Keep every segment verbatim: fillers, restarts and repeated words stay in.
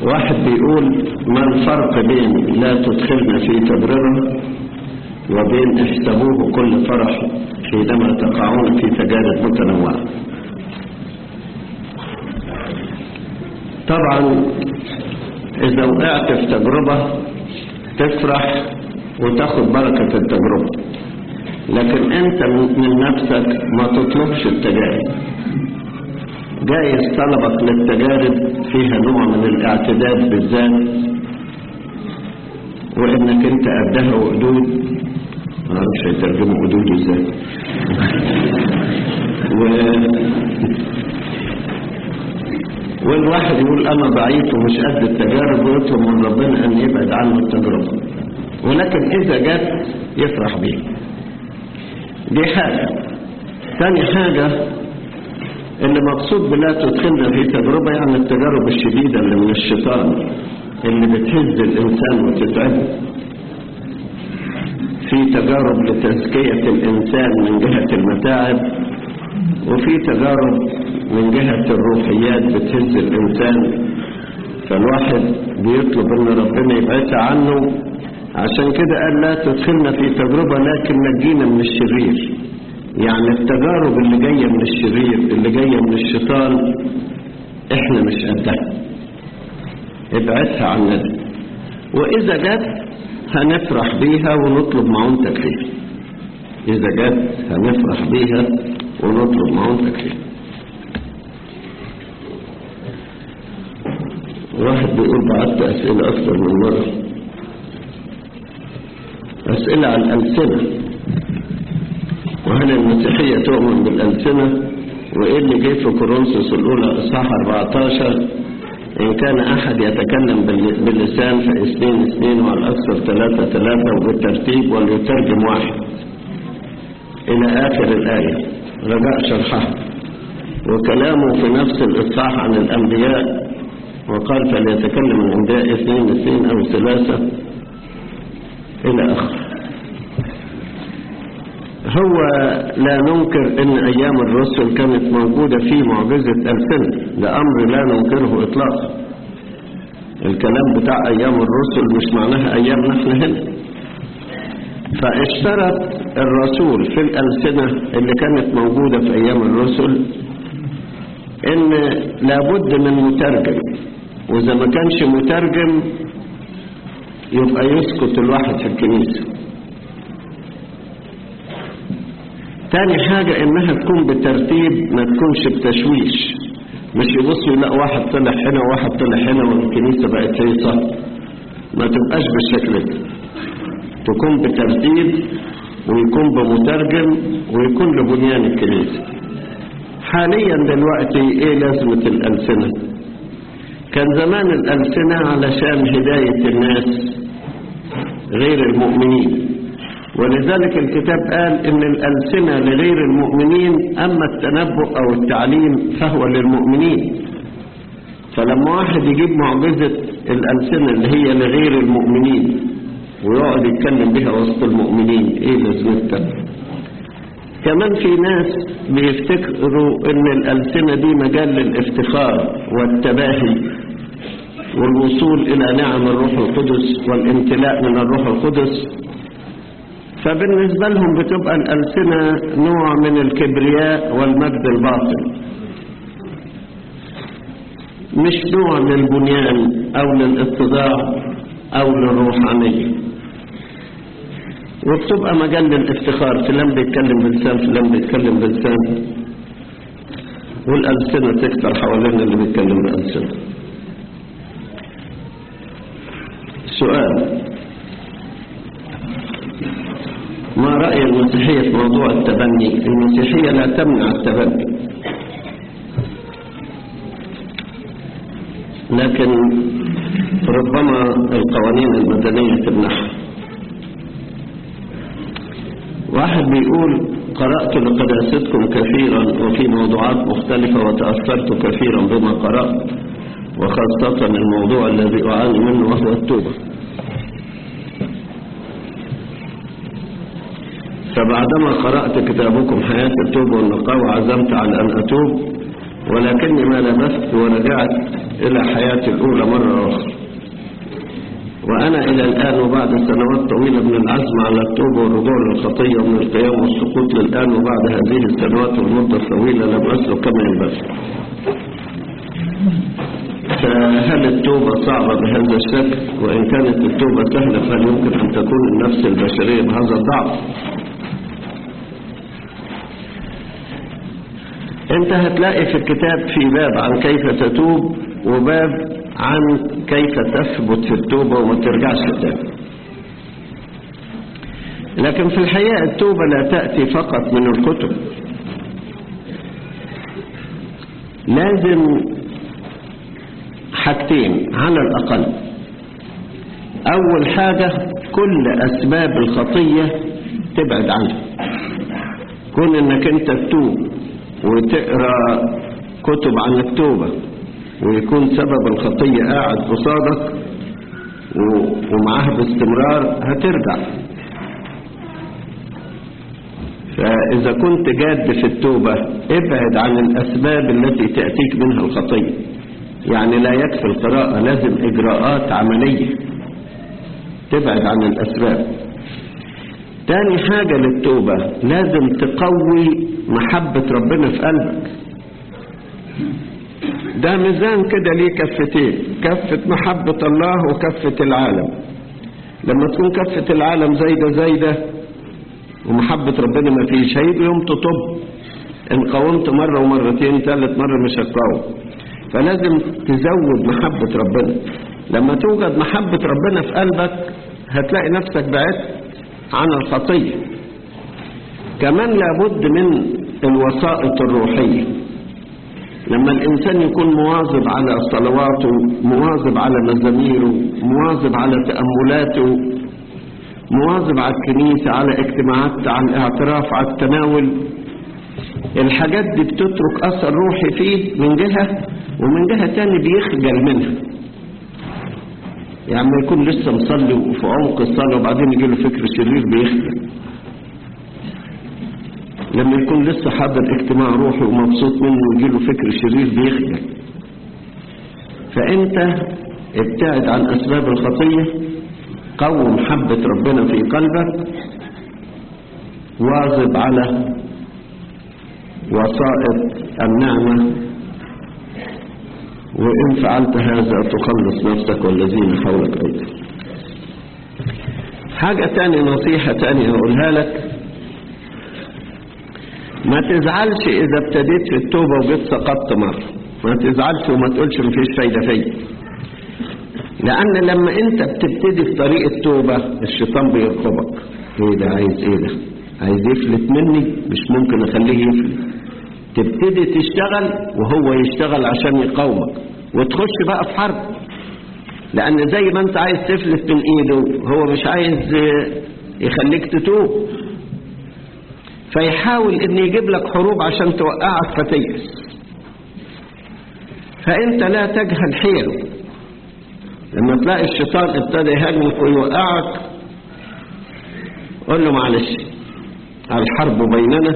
واحد بيقول: ما الفرق بين لا تدخلنا في تجربة وبين احسبوه كل فرح حينما تقعون في تجارب متنوعة؟ طبعا إذا وقعت في تجربة تفرح وتاخد بركة التجربة، لكن أنت من نفسك ما تطلبش التجارب. جايز طلبك للتجارب فيها نوع من الاعتداد بالذات، وإنك أنت قدها وقدود، ما أعرفش هيترجموا قدود إزاي. و... والواحد يقول أنا ضعيف ومش قد التجارب ويطلب من ربنا أن يبعد عنه التجربة، ولكن إذا جت يفرح بيها. دي حاجة. ثاني حاجة اللي مقصود بلا تدخلنا في تجربة يعني التجارب الشديدة اللي من الشيطان اللي بتهز الإنسان وتتعبه. في تجارب لتزكية الإنسان من جهة المتاعب، وفي تجارب من جهة الروحيات بتهز الإنسان، فالواحد بيطلب ان ربنا يبعدها عنه. عشان كده قال لا تدخلنا في تجربة لكن نجينا من الشرير. يعني التجارب اللي جاية من الشرير اللي جاية من الشيطان احنا مش قدها، ابعدها عننا. واذا جت هنفرح بيها ونطلب معونتك فيها. اذا جت هنفرح بيها ونطلب معونتك فيها. واحد بيقول بعت أسئلة أكثر من مرة، أسئلة عن الألسنة، وهل المسيحية تؤمن بالألسنة؟ وإيه اللي جاي في كورنثوس الأولى إصحاح أربعة عشر: إن كان أحد يتكلم باللسان فاثنين اثنين وعلى الأكثر ثلاثة ثلاثة وبالترتيب وليترجم واحد إلى آخر الآية. رجاء شرحها. وكلامه في نفس الإصحاح عن الأنبياء وقال فليتكلم الأنبياء اثنين اثنين أو ثلاثة إلى آخر. هو لا ننكر ان ايام الرسل كانت موجودة في معجزة ألسنة، ده امر لا ننكره اطلاقا. الكلام بتاع ايام الرسل مش معناها ايامنا احنا هنا. فاشترط الرسول في الألسنة اللي كانت موجودة في ايام الرسل ان لابد من مترجم، واذا ما كانش مترجم يبقى يسكت الواحد في الكنيسة. تاني حاجة انها تكون بترتيب، ما تكونش بتشويش. مش يبصوا يلاقوا واحد طلع هنا وواحد طلع هنا والكنيسة بقت هيصة، ما تبقاش بالشكل ده. تكون بترتيب ويكون بمترجم ويكون لبنيان الكنيسة. حاليا دلوقتي ايه لازمة الألسنة؟ كان زمان الألسنة علشان هداية الناس غير المؤمنين، ولذلك الكتاب قال ان الألسنة لغير المؤمنين، اما التنبؤ او التعليم فهو للمؤمنين. فلما واحد يجيب معجزة الألسنة اللي هي لغير المؤمنين ويقعد يتكلم بها وسط المؤمنين، ايه لازمتها؟ كمان في ناس بيفتكروا ان الألسنة دي مجال للافتخار والتباهي والوصول الى نعم الروح القدس والامتلاء من الروح القدس. فبالنسبة لهم بتبقى الألسنة نوع من الكبرياء والمجد الباطل، مش نوع للبنيان أو للاتضاع أو للروحانية. وبتبقى مجال للافتخار، فلان بيتكلم بلسان فلان بيتكلم بلسان، والألسنة تكتر حوالين اللي بيتكلم بألسنة. سؤال: ما رأي المسيحية في موضوع التبني؟ المسيحية لا تمنع التبني، لكن ربما القوانين المدنية تمنعها. واحد بيقول: قرأت لقداستكم كثيرا وفي موضوعات مختلفة وتأثرت كثيرا بما قرأت، وخاصة الموضوع الذي أعاني منه وهو التوبة. فبعدما قرأت كتابكم حياة التوبة والنقاء وعزمت على أن أتوب، ولكني ما لبثت ورجعت إلى حياتي الأولى مرة أخرى. وأنا إلى الآن وبعد سنوات طويلة من العزم على التوبة والرجوع للخطية ومن القيام والسقوط للآن وبعد هذه السنوات والمدة الطويلة لم أسلك كما ينبغي. فهل التوبة صعبة بهذا الشكل؟ وإن كانت التوبة سهلة فهل يمكن أن تكون النفس البشرية بهذا الضعف؟ أنت هتلاقي في الكتاب في باب عن كيف تتوب وباب عن كيف تثبت في التوبة وما ترجعش تاني. لكن في الحقيقة التوبة لا تأتي فقط من الكتب، لازم حاجتين على الأقل. أول حاجة كل أسباب الخطية تبعد عنها. كون أنك أنت تتوب وتقرأ كتب عن التوبة ويكون سبب الخطية قاعد قصادك ومعاه باستمرار هترجع. فإذا كنت جاد في التوبة ابعد عن الأسباب التي تأتيك منها الخطية. يعني لا يكفي القراءة، لازم إجراءات عملية تبعد عن الأسباب. تاني حاجة للتوبة لازم تقوي محبة ربنا في قلبك. ده ميزان كده ليه كفتين، كفة محبة الله وكفة العالم. لما تكون كفة العالم زايدة زايدة ومحبة ربنا ما فيش، هيجي يوم تطب. ان قاومت مرة ومرتين ثالث مرة مش هتقاوم. فلازم تزود محبة ربنا. لما توجد محبة ربنا في قلبك هتلاقي نفسك بعدت عن الخطية. كمان لابد من الوسائط الروحية. لما الإنسان يكون مواظب على صلواته، مواظب على مزاميره، مواظب على تأملاته، مواظب على الكنيسة، على اجتماعات، على الاعتراف، على التناول، الحاجات دي بتترك أثر روحي فيه من جهة، ومن جهة تاني بيخجل منها. يعني يكون لسه مصلي وفي عمق الصلاة وبعدين يجي له فكر شرير بيخجل. لما يكون لسه حاضر اجتماع روحي ومبسوط منه ويجي له فكر شرير بيخجل. فأنت ابتعد عن أسباب الخطية، قوم محبة ربنا في قلبك، واظب على وسائط النعمة، وإن فعلت هذا تخلص نفسك والذين حولك أيضا. حاجة تانية، نصيحة تانية أقولها لك، ما تزعلش إذا ابتديت في التوبة وجيت سقطت مرة. ما تزعلش وما تقولش مفيش فايدة فيا، لأن لما أنت بتبتدي في طريق التوبة الشيطان بيرقبك. إيه ده؟ عايز إيه ده؟ عايز يفلت مني؟ مش ممكن أخليه يفلت. تبتدي تشتغل وهو يشتغل عشان يقاومك، وتخش بقى في حرب. لأن زي ما أنت عايز تفلت من إيده هو مش عايز يخليك تتوب، فيحاول إن يجيب لك حروب عشان توقعك فتيأس. فأنت لا تجهل حيله. لما تلاقي الشيطان ابتدى يهاجمك ويوقعك قل له معلش، الحرب بيننا،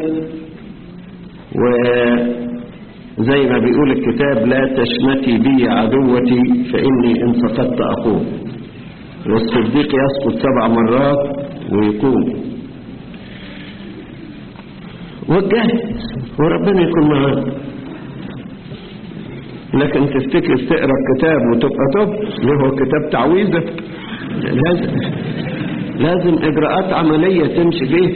وزي ما بيقول الكتاب لا تشمتي بي عدوتي فإني إن سقطت أقوم. والصديق يسقط سبع مرات ويقوم. وجهد وربنا يكون معاك. لكن تفتكر تقرأ الكتاب وتبقى طب ليه؟ هو كتاب تعويذة؟ لازم لازم إجراءات عملية تمشي فيه.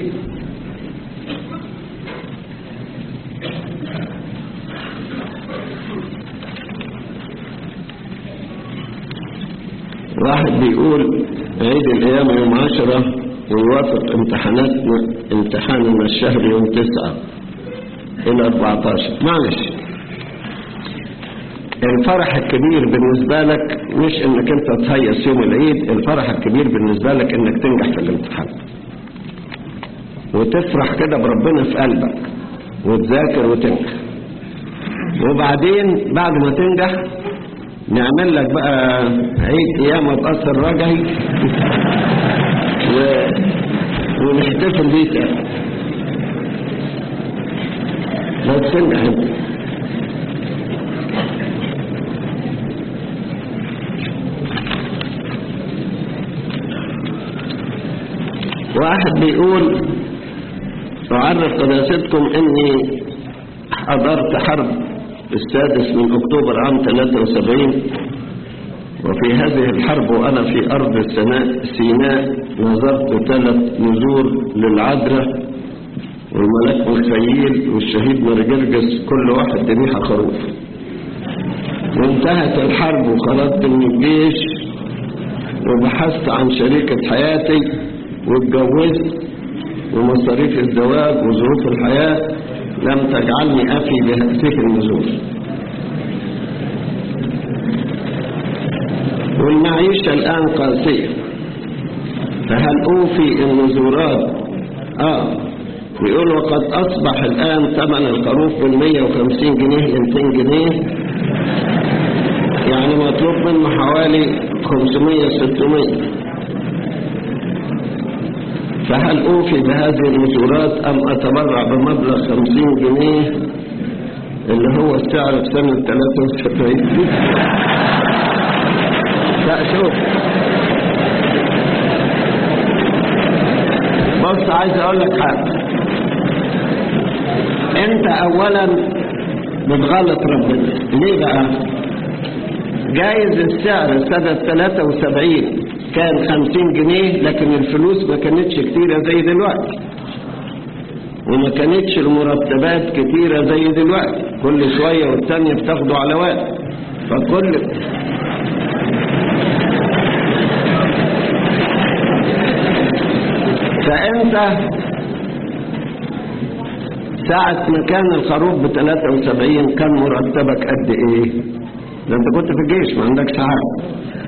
واحد بيقول عيد القيامة يوم عشرة ويوافق امتحاناتنا امتحاننا الشهر يوم تسعة إلى أربعتاشر. معلش، الفرح الكبير بالنسبة لك مش انك انت تهيص يوم العيد. الفرح الكبير بالنسبة لك انك تنجح في الامتحان وتفرح كده بربنا في قلبك وتذاكر وتنجح. وبعدين بعد ما تنجح نعمل لك بقى عيد قيامة بأثر رجعي و... ونحتفل بيه تاني. لا تنجح انت. واحد بيقول أعرف قداستكم إني حضرت حرب السادس من أكتوبر عام ثلاثة وسبعين، وفي هذه الحرب وأنا في أرض سيناء نظرت ثلاث نذور للعذراء والملاك ميخائيل والشهيد مرجرجس، كل واحد ذبيحة خروف. وانتهت الحرب وخرجت من الجيش وبحثت عن شريكة حياتي واتجوزت، ومصاريف الزواج وظروف الحياة لم تجعلني أفي بهذه النذور، والمعيشة الآن قاسية، فهل أوفي النذورات؟ آه بيقول وقد أصبح الآن ثمن الخروف من مية وخمسين جنيه ل مئتين جنيه، يعني مطلوب منه حوالي خمسمية ستمية، فهل أوفي بهذه النذورات أم أتبرع بمبلغ خمسين جنيه اللي هو السعر في سنة ثلاثة وسبعين؟ لا شوف، بص عايز أقول لك حاجة، أنت أولا بتغلط ربنا. ليه بقى؟ جايز السعر سنة ثلاثة وسبعين كان خمسين جنيه، لكن الفلوس ما كانتش كتيرة زي دلوقتي، وما كانتش المرتبات كتيرة زي دلوقتي، كل شوية والتانية بتاخدوا على وقت، فكل فأنت ساعة ما كان الخروف ب ثلاثة وسبعين كان مرتبك قد ايه؟ ده انت كنت في الجيش ما عندكش حاجة.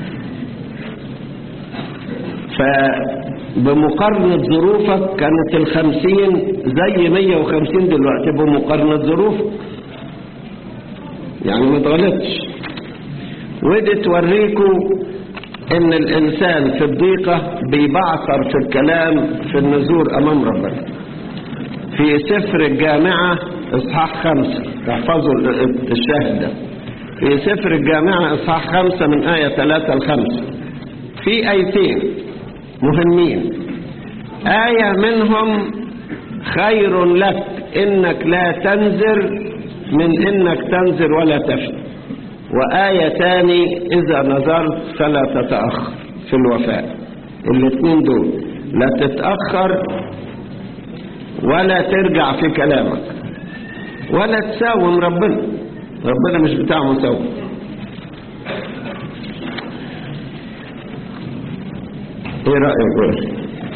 فبمقارنة ظروفك كانت الخمسين زي مية وخمسين دلوقتي بمقارنة ظروفك، يعني ما تغلطش. ودي توريكوا ان الانسان في الضيقة بيبعثر في الكلام في النذور امام ربنا. في سفر الجامعة اصحاح خمسة، تحفظوا الشاهد ده، في سفر الجامعة اصحاح خمسة من آية ثلاثة لخمسة في آيتين مهمين. آية منهم خير لك إنك لا تنذر من إنك تنذر ولا تفي، وآية تاني إذا نذرت فلا تتأخر في الوفاء. الاثنين دول، لا تتأخر ولا ترجع في كلامك ولا تساوم ربنا. ربنا مش بتاع مساوم. ايه رأيك بقى؟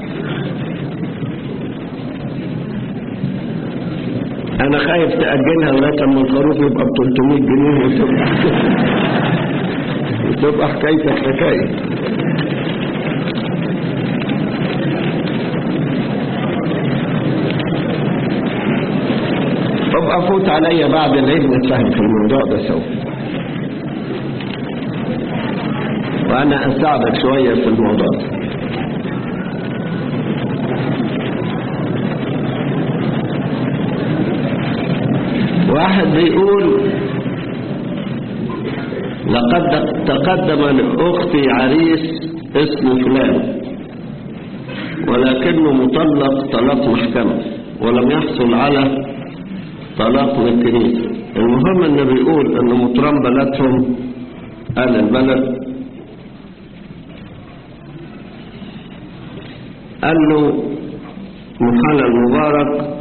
انا خايف تأجلها لغاية اما الخروف يبقى ب ثلاثمية جنيه وتبقى وتبقى حكايتك حكاية. ابقى فوت عليا بعد العيد نتفاهم في الموضوع ده سوا، وانا اساعدك شوية في الموضوع ده. واحد بيقول لقد تقدم لأختي عريس اسمه فلان ولكنه مطلق طلاق محكمة ولم يحصل على طلاق من الكنيسة. المهم انه بيقول انه مطران بلدهم قال البلد قال له محل المبارك،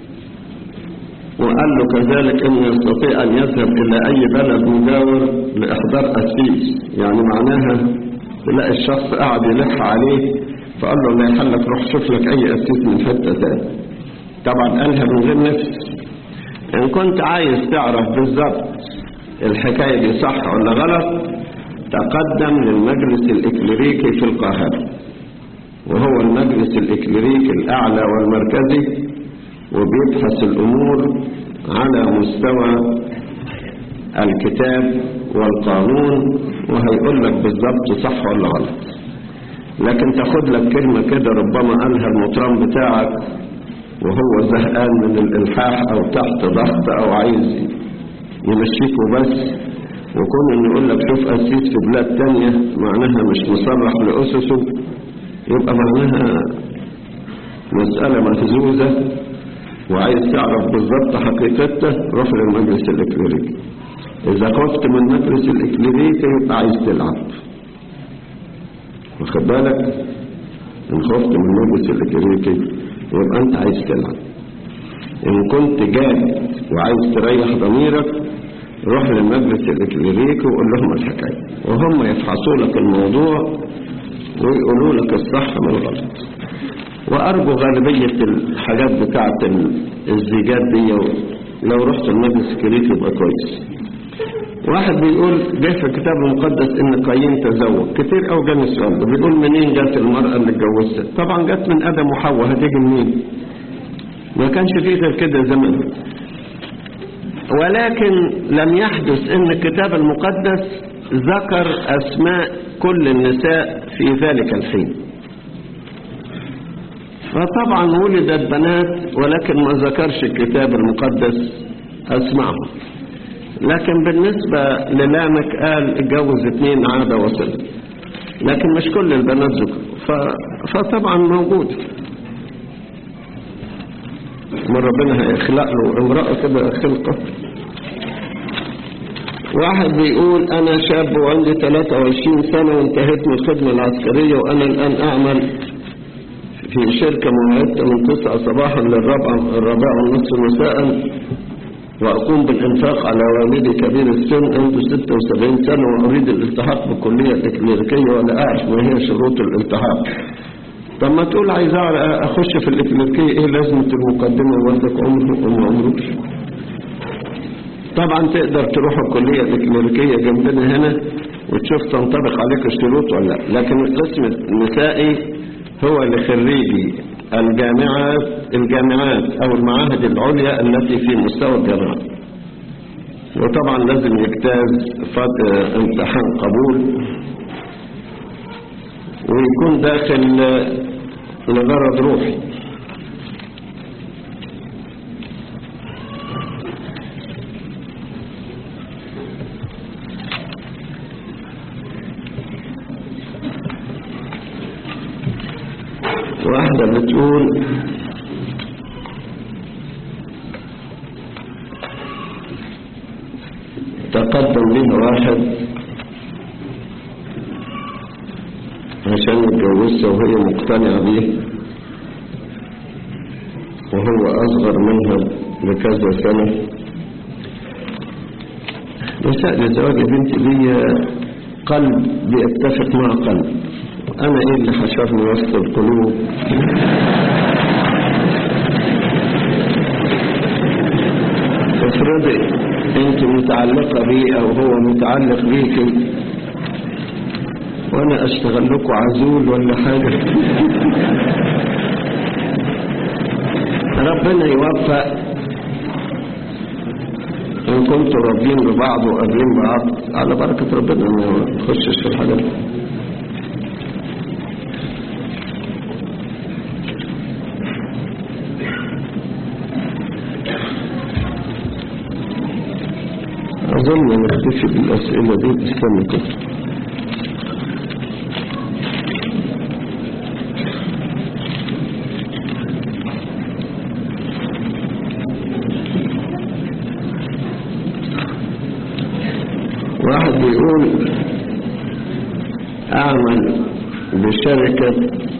وقال له كذلك انه يستطيع ان يذهب الى اي بلد مجاور لاحضار اسيس، يعني معناها تلاقي الشخص قاعد يلح عليه فقال له الله يحلك روح شوف لك اي اسيس من حته تاني. طبعا قالها من غير نفس. ان كنت عايز تعرف بالظبط الحكايه دي صح ولا غلط تقدم للمجلس الاكليريكي في القاهره، وهو المجلس الاكليريكي الاعلى والمركزي، وبيبحث الأمور على مستوى الكتاب والقانون وهيقول لك بالضبط صح ولا غلط. لكن تاخد لك كلمة كده ربما قالها المطران بتاعك وهو زهقان من الإلحاح أو تحت ضغط أو عايز يمشيك وبس، وكون إنه يقول لك شوف أسيس في بلاد تانية معناها مش مصرح لأسسه، يبقى معناها مسألة مهزوزة وعايز تعرف بالضبط حقيقتها، روح للمجلس الإكليريكي. إذا خفت من المجلس الإكليريكي يبقى عايز تلعب، واخد بالك؟ إن خفت من المجلس الإكليريكي يبقى أنت عايز تلعب. إن كنت جاد وعايز تريح ضميرك روح للمجلس الإكليريكي وقول لهم الحكاية، وهم يفحصوا لك الموضوع ويقولوا لك الصح من الغلط. وأرجو غالبية الحاجات بتاعت الزيجات دي لو رحت المجلس الإكليريكي يبقى كويس. واحد بيقول جه في الكتاب المقدس إن قايين تزوج، كتير أو جاني السؤال ده، بيقول منين جت المرأة اللي اتجوزت؟ طبعا جت من آدم وحواء، هتيجي منين؟ ما كانش فيه غير كده زمان. ولكن لم يحدث ان الكتاب المقدس ذكر اسماء كل النساء في ذلك الحين. فطبعا ولدت بنات ولكن ما ذكرش الكتاب المقدس اسمائهم. لكن بالنسبة للامك قال اتجوز اتنين عادة وصل، لكن مش كل البنات ذكروا. فطبعا موجود، ما ربنا هيخلق له امرأة كده خلقة. واحد بيقول أنا شاب وعندي ثلاثة وعشرين سنة وانتهيت من الخدمة العسكرية، وأنا الآن أعمل في شركة موعدة من تسعة صباحا للرابعة الرابعة والنصف مساء، وأقوم بالإنفاق على والدي كبير السن عنده ستة وسبعين سنة، وأريد الالتحاق بالكلية الإكليريكية ولا أعرف ما هي شروط الالتحاق. طب ما تقول عايز اخش في الإكليريكية، ايه لازمة المقدمة والدك عمره وما عمروش؟ طبعا تقدر تروح الكلية الإكليريكية جنبنا هنا وتشوف تنطبق عليك الشروط ولا لا. لكن القسم النسائي هو لخريجي الجامعات الجامعات او المعاهد العليا التي في مستوى الجامعة، وطبعا لازم يجتاز امتحان قبول ويكون داخل لغرض روحي. واحدة بتقول تقدم لي واحد عشان يتجوزها وهي مقتنعة بيه، وهو أصغر منها بكذا سنة. مسألة زواج بنتي دي قلب بيتفق مع قلب، أنا إيه اللي حشرني وسط القلوب؟ افرضي أنت متعلقة بيه أو هو متعلق بيكي وأنا أشتغل لكم عزول ولا حاجة. ربنا يوفق. إن كنتوا راضيين ببعض وقابلين بعض على بركة ربنا، ما نخشش في الحاجات. أظن نكتفي بالأسئلة دي. استنى كده. واحد بيقول أعمل بشركة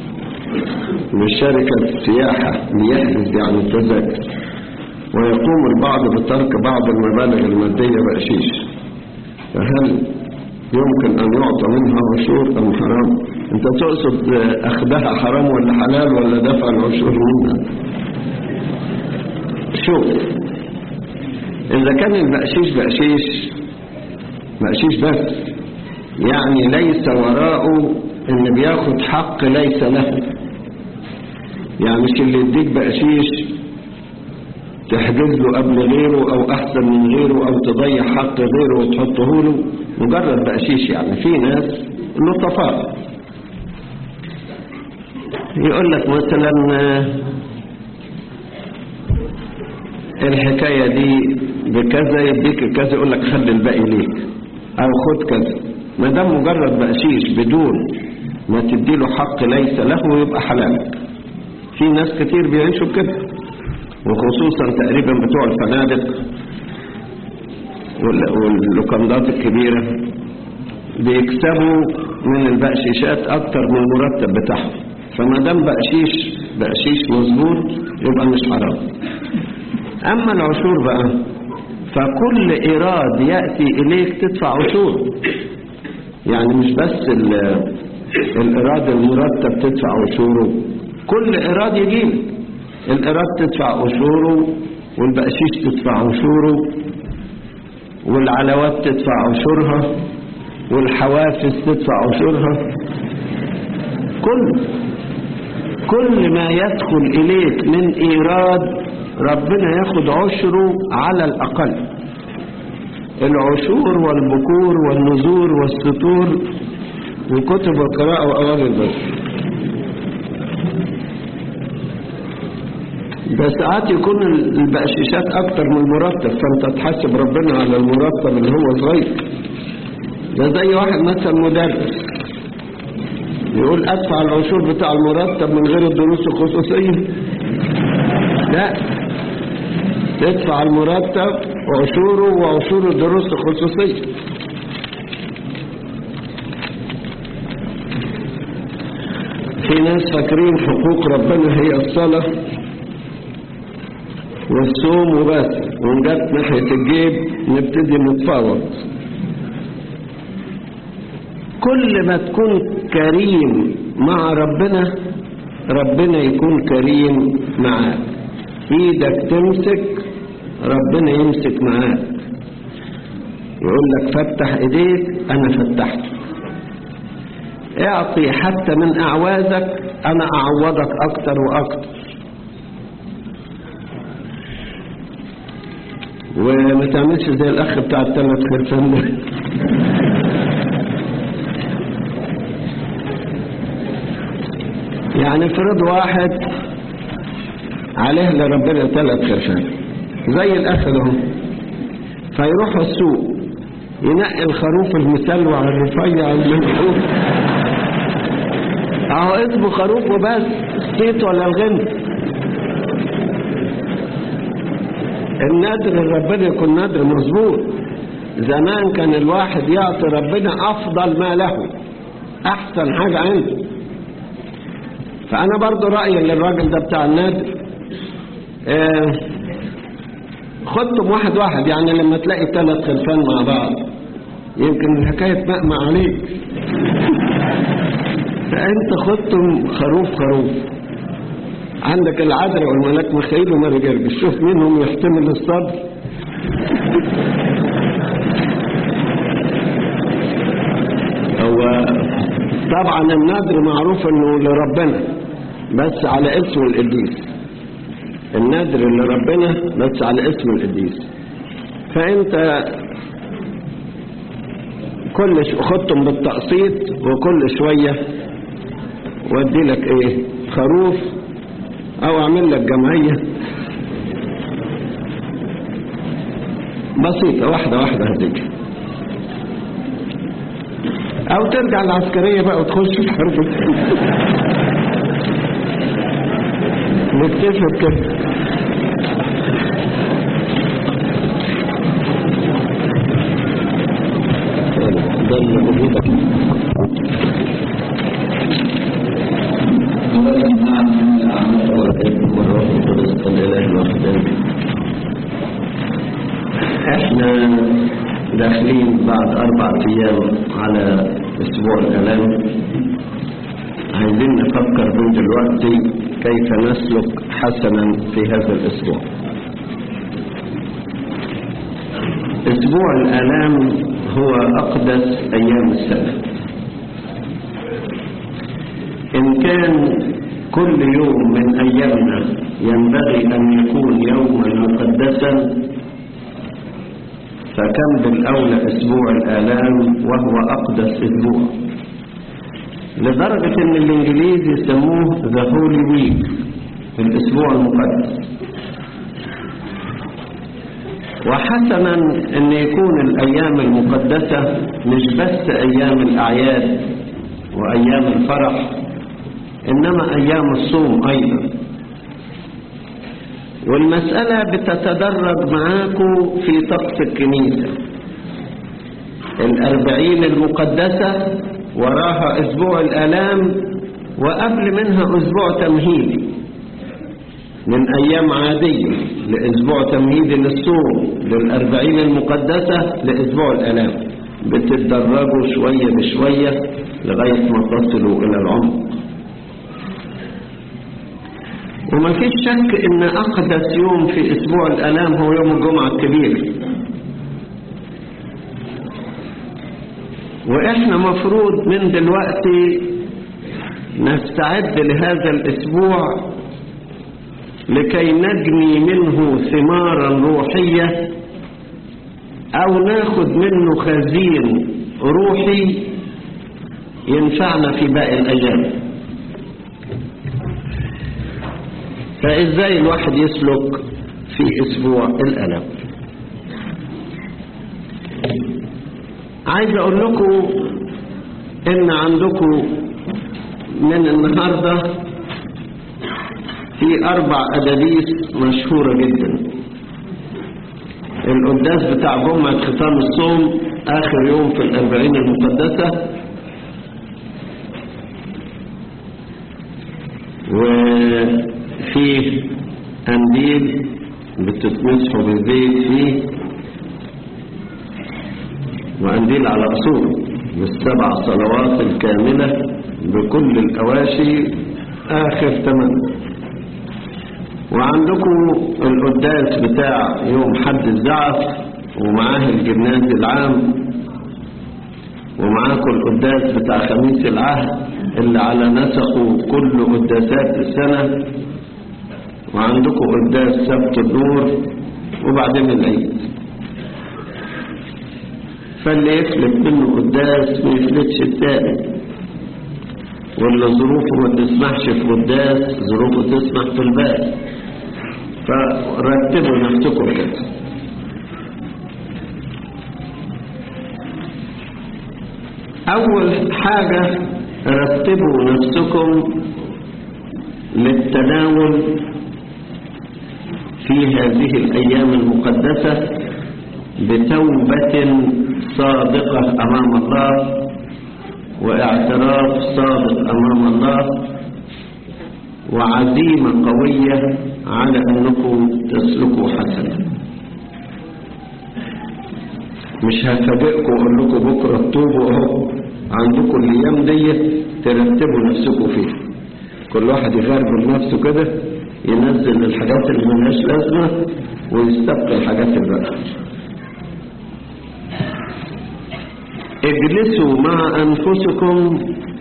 بشركة سياحة ليحجز يعني التذاكر، ويقوم البعض بترك بعض المبالغ المادية بقشيش، فهل يمكن أن يعطى منها عشور أم حرام؟ أنت تقصد أخذها حرام ولا حلال ولا دفع العشور منها؟ شوف، إذا كان البقشيش بقشيش بقشيش بس، يعني ليس وراءه إن بياخد حق ليس له، يعني مش اللي يديك بقشيش تحجز له قبل غيره أو أحسن من غيره أو تضيع حق غيره وتحطه له، مجرد بقشيش. يعني في ناس لطفاء يقول لك مثلا الحكاية دي بكذا يديك كذا، يقول لك خلي الباقي ليك أو خد كذا. ما دام مجرد بقشيش بدون ما تديله حق ليس له يبقى حلال. في ناس كتير بيعيشوا كده، وخصوصا تقريبا بتوع الفنادق واللوكندات الكبيرة بيكسبوا من البقشيشات اكتر من المرتب بتاعهم، فما دام بقشيش بقشيش مظبوط يبقى مش حرام. اما العشور بقى فكل ايراد يأتي اليك تدفع عشور، يعني مش بس الايراد المرتب تدفع عشوره، كل ايراد يجيلك الايراد تدفع عشوره، والبقشيش تدفع عشوره، والعلاوات تدفع عشورها، والحوافز تدفع عشورها. كل كل ما يدخل إليك من إيراد ربنا ياخد عشره على الأقل. العشور والبكور والنذور والسطور وكتب القراءة وأوائل البر. بس ساعات يكون البقشيشات أكتر من المرتب، فأنت تحاسب ربنا على المرتب اللي هو صغير. ده زي واحد مثلا مدرس يقول أدفع العشور بتاع المرتب من غير الدروس الخصوصية. لا، تدفع المرتب وعشوره وعشور الدروس الخصوصية. في ناس فاكرين حقوق ربنا هي الصلاة والصوم وبس، ونجت ناحية الجيب نبتدي نتفاوض. كل ما تكون كريم مع ربنا ربنا يكون كريم معاك. ايدك تمسك ربنا يمسك معاك، يقول لك فتح ايديك انا فتحتك، اعطي حتى من اعوازك انا اعوضك اكتر واكتر. وما تعملش زي الاخ بتاع الثلاث خرفان ده. يعني فرض واحد عليه لربنا ثلاث خرفان زي الاخ ده، فيروح السوق ينقي الخروف المسلوع الرفيع المنحوت، اهو اسمه خروف وبس، الصيت ولا الغنى. النادر ربنا يكون نادر مظبوط. زمان كان الواحد يعطي ربنا افضل ما له، احسن حاجة عنده. فانا برضو رأيي للراجل ده بتاع النادر، اه خدتم واحد واحد، يعني لما تلاقي ثلاث خلفان مع بعض يمكن الحكاية تمأمأ عليك. فانت خدتم خروف خروف، عندك العذراء والملاك ميخائيل وماري جرجس، شوف منهم يحتمل الصبر. هو طبعا النذر معروف انه لربنا بس على اسم القديس، النذر لربنا بس على اسم القديس. فانت كل خدتم بالتقسيط، وكل شوية ودي لك ايه خروف او اعمل لك جمعية بسيطة واحدة واحدة هديك، او ترجع العسكرية بقى وتخش في حرب. نكتفي كده. ده اللي بجيبك. احنا داخلين بعد اربع ايام على اسبوع الالام، عايزين نفكر من دلوقتي كيف نسلك حسنا في هذا الاسبوع. اسبوع الالام هو اقدس ايام السنة. ان كان كل يوم من ايامنا ينبغي ان يكون يوما مقدسا، فكم بالأولى أسبوع الآلام وهو أقدس أسبوع، لدرجة أن الإنجليز يسموه The Holy Week، الأسبوع المقدس. وحسنا أن يكون الأيام المقدسة مش بس أيام الأعياد وأيام الفرح، إنما أيام الصوم أيضا. والمسألة بتتدرج معاكم في طقس الكنيسة. الأربعين المقدسة وراها أسبوع الآلام، وقبل منها أسبوع تمهيدي من أيام عادية لأسبوع تمهيدي للصوم للأربعين المقدسة لأسبوع الآلام. بتتدرجوا شوية بشوية لغاية ما تصلوا إلى العمق. وما فيش شك إن أقدس يوم في أسبوع الآلام هو يوم الجمعة الكبير، وإحنا مفروض من دلوقتي نستعد لهذا الأسبوع لكي نجني منه ثمارا روحية أو ناخد منه خزين روحي ينفعنا في باقي الأيام. فإزاي الواحد يسلك في أسبوع الآلام؟ عايز أقول لكم إن عندكم من النهاردة في أربع أداديس مشهورة جدا. القداس بتاع جمعة ختام الصوم آخر يوم في الأربعين المقدسة، وفيه قنديل بتتمسحوا بالزيت فيه، وقنديل على أصول بالسبع صلوات الكاملة بكل الأواشي آخر تمام. وعندكم القداس بتاع يوم حد الزعف ومعاه الجناز العام، ومعاكم القداس بتاع خميس العهد اللي على نسقه كل قداسات السنة، وعندكم قداس سبت النور، وبعدين العيد. فاللي يفلت منه قداس ما يفلتش التاني، واللي ظروفه ما تسمحش في قداس ظروفه تسمح في الباقي. فرتبوا نفسكم كده. أول حاجة رتبوا نفسكم للتناول في هذه الأيام المقدسة بتوبة صادقة أمام الله واعتراف صادق أمام الله وعزيمة قوية على أنكم تسلكوا حسنا. مش هفاجئكم وأقول لكم بكرة تتوبوا أهو، عندكم الأيام دي ترتبوا نفسكم فيها. كل واحد يغرب نفسه كده، ينزل الحاجات اللي ملهاش لازمة ويستبقي الحاجات الباقية. اجلسوا مع أنفسكم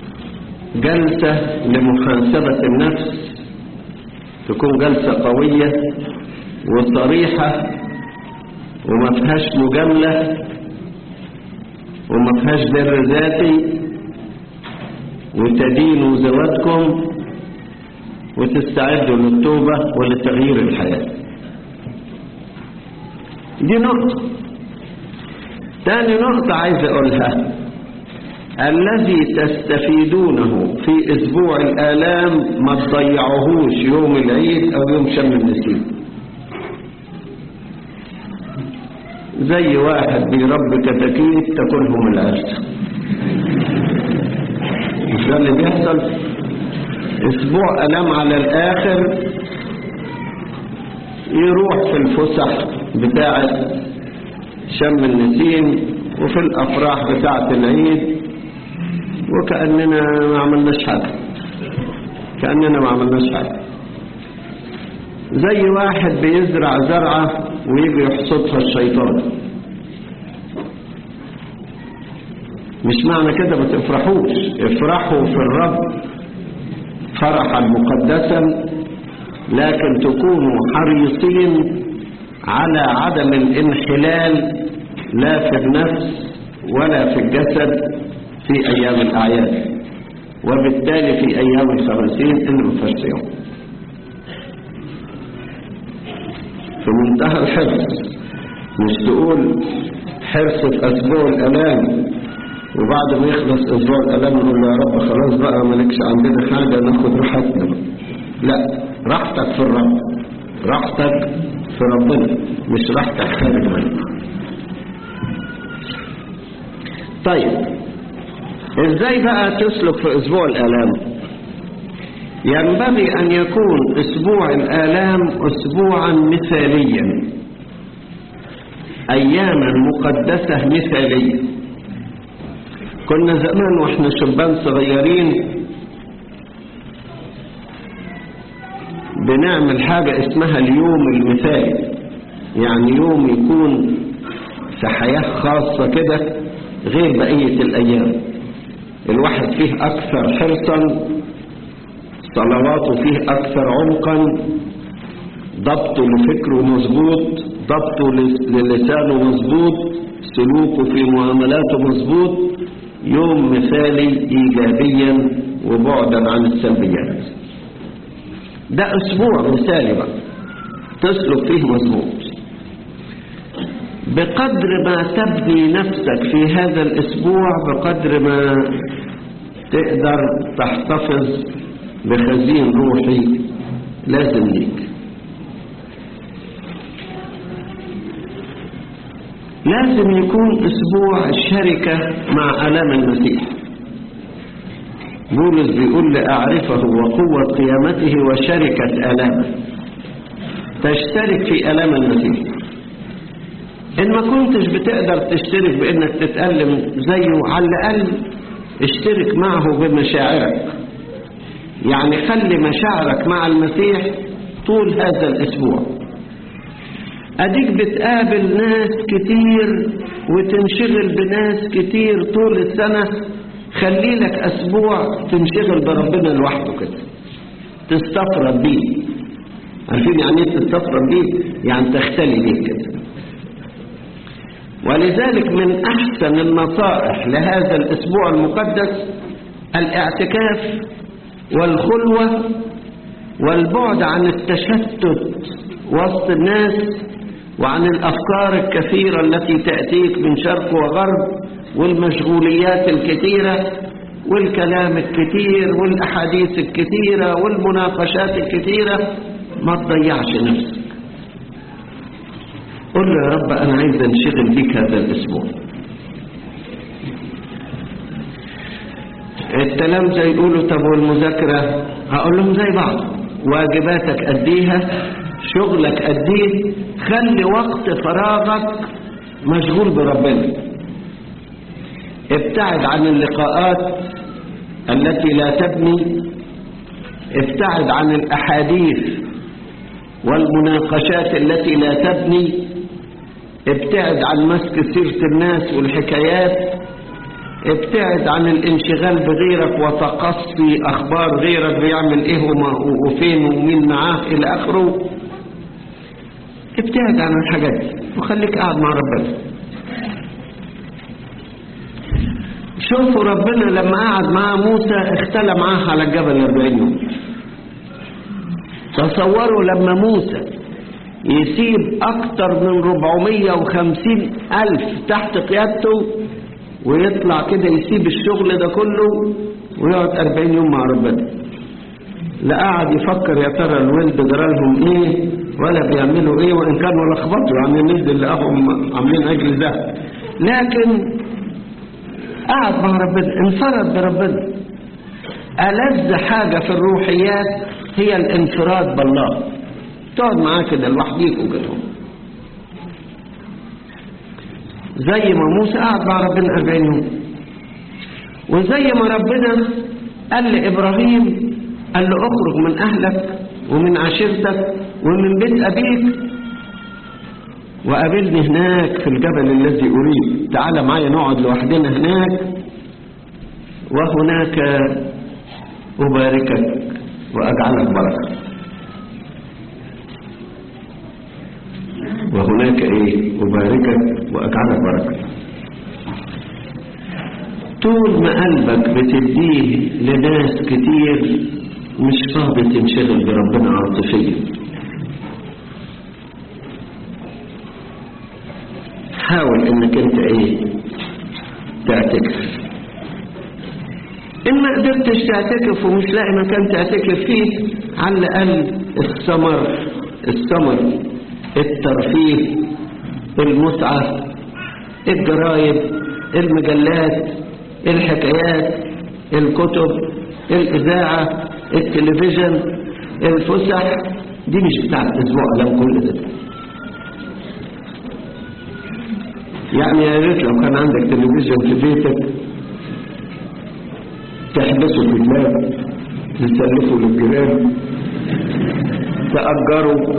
جلسة لمحاسبة النفس، تكون جلسة قوية وصريحة وما فيهاش مجاملة وما فيهاش بر ذاتي، وتدينوا ذواتكم وتستعدوا للتوبة ولتغيير الحياة. دي نقطة. تاني نقطة عايز أقولها، الذي تستفيدونه في أسبوع الآلام ما تضيعوهوش يوم العيد أو يوم شم النسيم. زي واحد بيربي كتاكيت تاكلهم العرسة، مش ده اللي بيحصل؟ أسبوع آلام على الآخر يروح في الفسح بتاعة شم النسيم وفي الأفراح بتاعة العيد وكأننا ما عملناش حاجة، كأننا ما عملناش حاجة. زي واحد بيزرع زرعة ويجي يحصدها الشيطان. مش معنى كده ما تفرحوش، افرحوا في الرب فرحا مقدسا، لكن تكونوا حريصين على عدم الانحلال لا في النفس ولا في الجسد في أيام الأعياد، وبالتالي في أيام الخمسين اللي مفيهاش يوم. في منتهى الحرص، مش تقول حرص في أسبوع الآلام وبعد ما يخلص أسبوع الآلام نقول يا رب خلاص بقى مالكش عندنا حاجة ناخد راحتنا. لا، راحتك في الرب، راحتك في ربنا مش راحتك خارج منه. طيب ازاي بقى تسلك في اسبوع الآلام؟ ينبغي ان يكون اسبوع الآلام اسبوعا مثاليا، اياما مقدسة مثالية. كنا زمان واحنا شبان صغيرين بنعمل حاجة اسمها اليوم المثالي، يعني يوم يكون في حياة خاصة كده غير بقية الأيام، الواحد فيه أكثر حرصا، صلواته فيه أكثر عمقا، ضبطه لفكره مظبوط، ضبطه للسانه مظبوط، سلوكه في معاملاته مظبوط. يوم مثالي إيجابيا وبعدا عن السلبيات. ده أسبوع مثالي بقى تسلك فيه مظبوط. بقدر ما تبني نفسك في هذا الأسبوع بقدر ما تقدر تحتفظ بخزين روحي لازم ليك. لازم يكون أسبوع الشركة مع آلام المسيح. بولس بيقول لأعرفه وقوة قيامته وشركة آلامه، تشترك في آلام المسيح. إن ما كنتش بتقدر تشترك بإنك تتألم زيه، على الأقل اشترك معه بمشاعرك، يعني خلي مشاعرك مع المسيح طول هذا الأسبوع. أديك بتقابل ناس كتير وتنشغل بناس كتير طول السنة، خلي لك أسبوع تنشغل بربنا لوحده كده، تستفرد بيه. عارفين يعني ايه تستفرد بيه؟ يعني تختلي بيه كده. ولذلك من أحسن النصائح لهذا الأسبوع المقدس الاعتكاف والخلوة والبعد عن التشتت وسط الناس وعن الأفكار الكثيرة التي تأتيك من شرق وغرب والمشغوليات الكثيرة والكلام الكثير والأحاديث الكثيرة والمناقشات الكثيرة. ما تضيعش نفسك، قل له يا رب أنا عايز أنشغل بك هذا الأسبوع. التلامذة يقولوا طب والمذاكرة؟ هقول لهم زي بعض، واجباتك أديها، شغلك أديه، خلي وقت فراغك مشغول بربنا. ابتعد عن اللقاءات التي لا تبني، ابتعد عن الأحاديث والمناقشات التي لا تبني، ابتعد عن مسك سيرة الناس والحكايات، ابتعد عن الانشغال بغيرك وتقصي أخبار غيرك بيعمل ايه وفين ومين معاه إلى آخره. ابتعد عن الحاجات دي وخليك قاعد مع ربنا. شوفوا ربنا لما قعد مع موسى اختلى معاه على الجبل أربعين يوم. تصوروا لما موسى يسيب أكتر من ربعمية وخمسين ألف تحت قيادته ويطلع كده يسيب الشغل ده كله ويقعد أربعين يوم مع ربنا. لا قاعد يفكر يا ترى الولد جرالهم ايه ولا بيعملوا ايه، وان كانوا لخبطوا يعني نزل لقاهم عاملين اجل ده، لكن قاعد مع ربنا، انفرد بربنا. ألذ حاجة في الروحيات هي الانفراد بالله، تقعد معاه كده لوحديك وكده. زي ما موسى قعد مع ربنا أربعين يوم، وزي ما ربنا قال لإبراهيم، قال له اخرج من أهلك ومن عشيرتك ومن بيت أبيك وقابلني هناك في الجبل الذي أريد، تعال معايا نقعد لوحدنا هناك وهناك أباركك وأجعلك بركة. وهناك إيه؟ أباركك وأجعلك بركة. طول ما قلبك بتديه لناس كتير مش فاضي تنشغل بربنا عاطفيا. حاول انك انت ايه تعتكف. ان ما قدرتش تعتكف ومش لاقي مكان تعتكف فيه، على الاقل الثمر السمر، الترفيه، المتعة، الجرايد، المجلات، الحكايات، الكتب، الإذاعة، التلفزيون، الفسح، دي مش بتاعت أسبوع ألام كل ده. يعني يا ريت لو كان عندك تلفزيون في بيتك تحبسه في الباب، تسلفه للجيران، تأجره،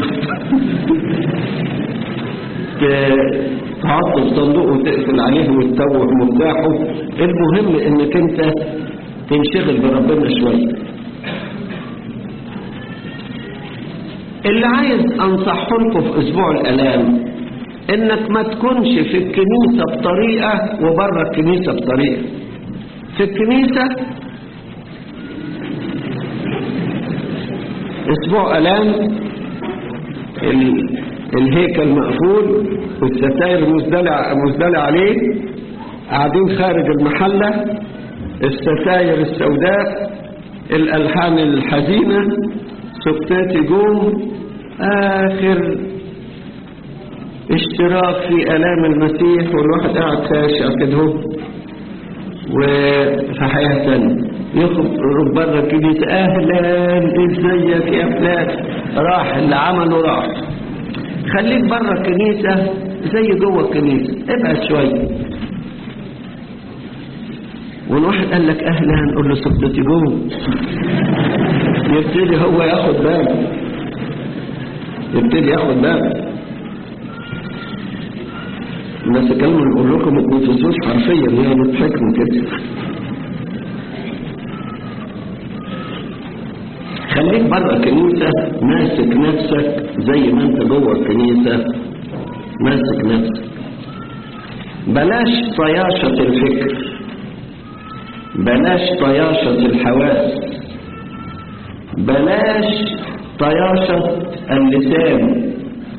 تحطه في صندوق وتقفل عليه وتتوه مفتاحه. المهم انك انت تنشغل بربنا شويه. اللي عايز انصحه لكم في اسبوع الالام انك ما تكونش في الكنيسه بطريقه وبره الكنيسه بطريقه. في الكنيسه اسبوع الام الهيكل مقفول والستاير مزدلع مزدلع عليه، قاعدين خارج المحله، الستاير السوداء، الالحان الحزينه، سكتات يقوم، اخر اشتراك في الام المسيح، والواحد قاعد خاشع كده وفي حياه ثانيه. يخرج بره الكنيسه، اهلا ازيك يا فلان، راح اللي عمله راح. خليك بره الكنيسه زي جوه الكنيسه، ابعد شويه. والواحد قال لك اهلا، قول له سكتتي جوه، يبتدي هو ياخد باله، يبتدي ياخد باله. الناس كلمة نقول لكم ما تنفذوش حرفيا، يعني بحكم كده. خليك بره الكنيسة ماسك نفسك زي ما انت جوه الكنيسة ماسك نفسك. بلاش طياشة الفكر، بلاش طياشة الحواس، بلاش طياشة اللسان،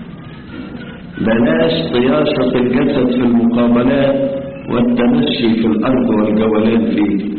بلاش طياشة الجسد في المقابلات والتمشي في الأرض والجولان فيه.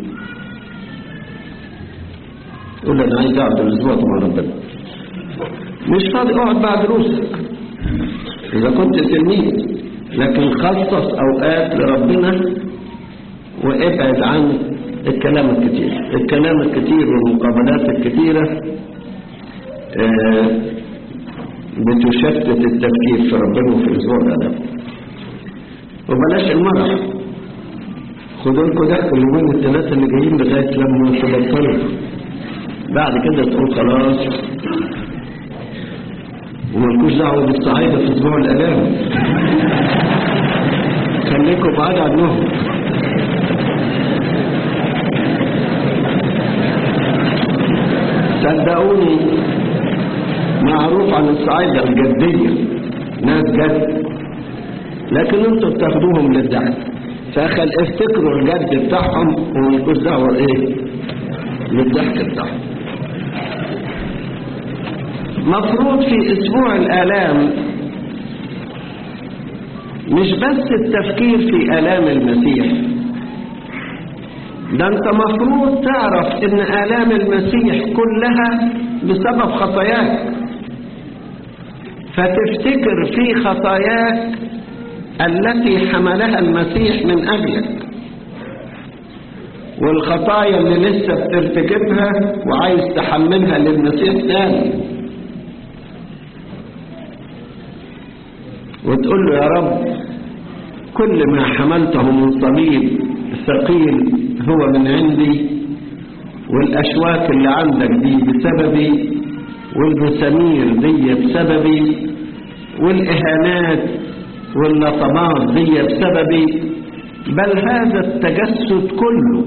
قول أنا عايز أقعد الأسبوع مع ربنا، مش فاضي أقعد بعد دروسك إذا كنت تلميذ، لكن خصص أوقات لربنا وابعد عن الكلام الكتير. الكلام الكتير والمقابلات الكتيرة آه بتشتت التفكير في ربنا وفي الأسبوع الألام. وبلاش المرح، خدوا لكم ضحك اليومين الثلاثة اللي جايين لغاية لما تبطلوا، بعد كده تقول خلاص ومالكوش دعوة بالصعايدة في أسبوع الألام، خليكم بعاد عنهم. صدقوني معروف عن الصعايدة الجدية، ناس جد، لكن انتوا بتاخدوهم للضحك، فخل افتكروا الجد بتاعهم ومالكوش دعوة ايه للضحك بتاعهم. مفروض في اسبوع الآلام مش بس التفكير في آلام المسيح، ده انت مفروض تعرف ان آلام المسيح كلها بسبب خطاياك، فتفتكر في خطاياك التي حملها المسيح من أجلك، والخطايا اللي لسه بترتكبها وعايز تحملها للمسيح تاني، وتقول له يا رب كل ما حملته من صليب ثقيل هو من عندي، والأشواك اللي عندك دي بسببي، والمسامير دي بسببي، والإهانات واللطمات دي بسببي، بل هذا التجسد كله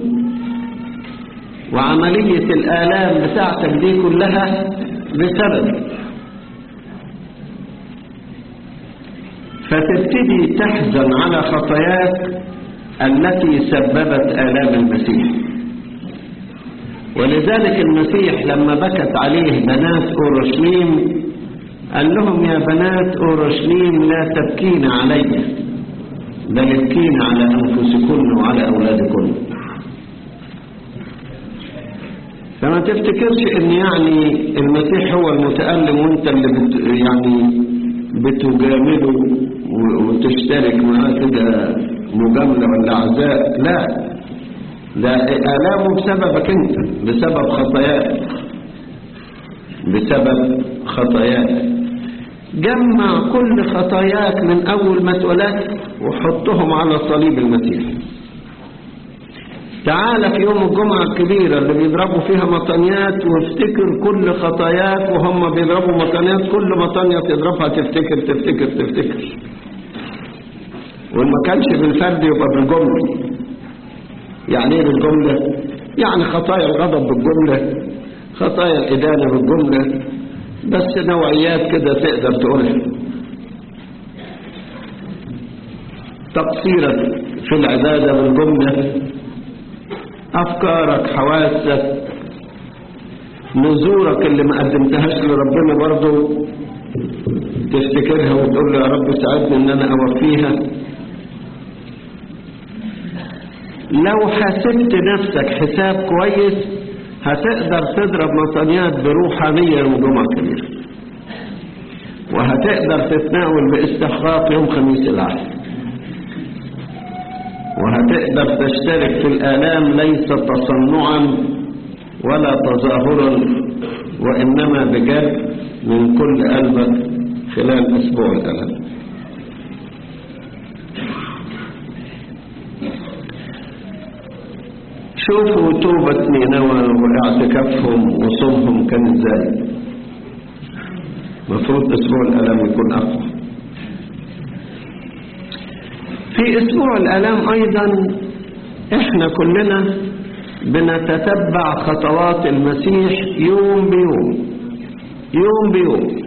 وعملية الآلام بتاعتك دي كلها بسببي. فتبتدي تحزن على خطاياك التي سببت آلام المسيح. ولذلك المسيح لما بكت عليه بنات أورشليم قال لهم يا بنات أورشليم لا تبكين علي، بل ابكين على أنفسكن وعلى أولادكن. فما تفتكرش ان يعني المسيح هو المتألم وانت اللي بت يعني بتجامله وتشترك معاه كده مجاملة ولا عزاء. لا، ده آلامه بسببك انت، بسبب خطاياك، بسبب خطاياك. جمع كل خطاياك من اول ما اتولدت وحطهم على صليب المسيح. تعال في يوم الجمعة الكبيرة اللي بيضربوا فيها مطانيات وافتكر كل خطاياك وهم بيضربوا مطانيات، كل مطانية تضربها تفتكر تفتكر تفتكر. وإن ما كانش بالفرد يبقى بالجملة. يعني ايه بالجملة؟ يعني خطايا الغضب بالجملة، خطايا الإدانة بالجملة، بس نوعيات كده تقدر تقولها. تقصيرك في العبادة بالجملة، أفكارك، حواسك، نذورك اللي ما قدمتهاش لربنا برضو تفتكرها وتقول له يا رب ساعدني ان انا اوفيها. لو حسبت نفسك حساب كويس هتقدر تضرب مطانيات بروحانية يوم جمعة كبيرة، وهتقدر تتناول باستحقاق يوم خميس العهد، وهتقدر تشترك في الآلام ليس تصنعا ولا تظاهرا وإنما بجد من كل قلبك خلال أسبوع الآلام. شوفوا توبة نينوى واعتكافهم وصومهم كان ازاي. مفروض أسبوع الآلام يكون أقوى. في أسبوع الآلام أيضا إحنا كلنا بنتتبع خطوات المسيح يوم بيوم يوم بيوم.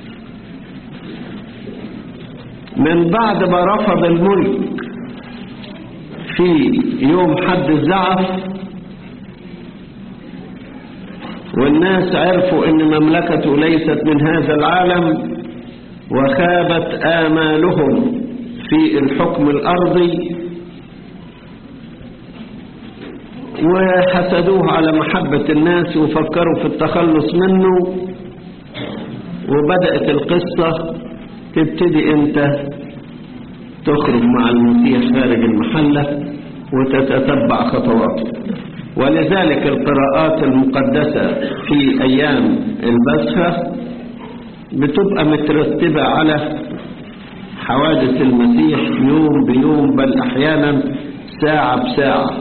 من بعد ما رفض الملك في يوم حد الزعف والناس عرفوا ان مملكته ليست من هذا العالم وخابت آمالهم في الحكم الأرضي وحسدوه على محبة الناس وفكروا في التخلص منه، وبدأت القصة تبتدي انت تخرج مع المسيح خارج المحلة وتتتبع خطواته. ولذلك القراءات المقدسة في أيام البسخة بتبقى مترتبة على حوادث المسيح يوم بيوم، بل أحيانا ساعة بساعة،